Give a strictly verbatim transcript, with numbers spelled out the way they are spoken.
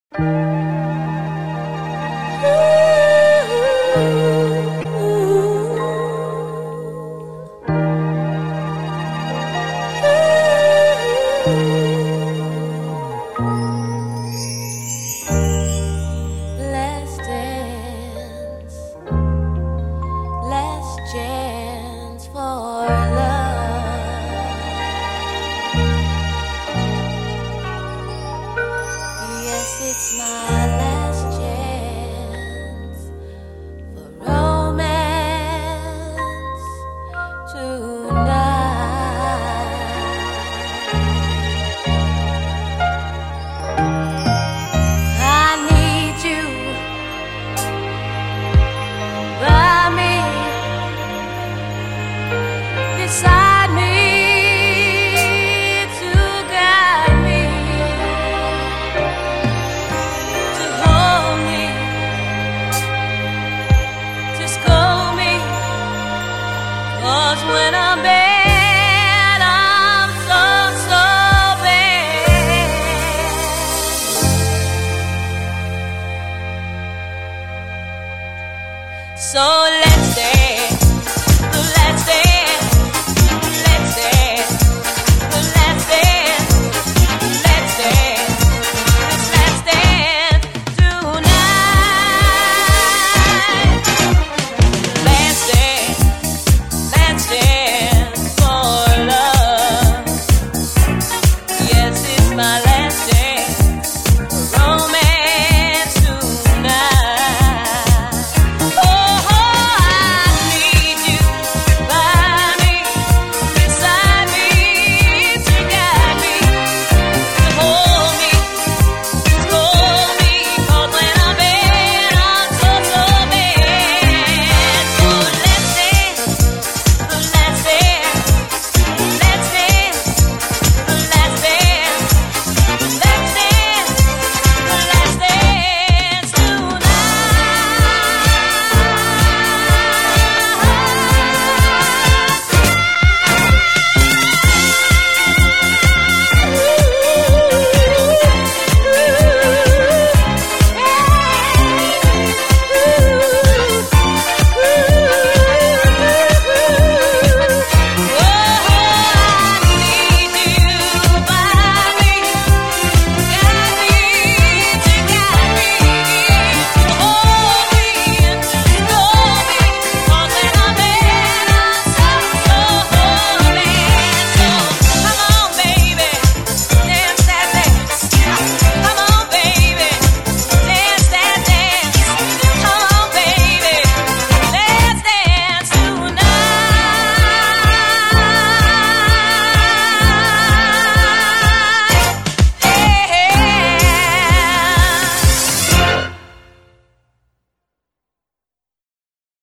Let's dance, let's chance for love. Yes, it's my last chance for romance tonight. I need you by me, beside me, to guide me, to hold me, to scold me. 'Cause when I'm bad, I'm so, so bad. So let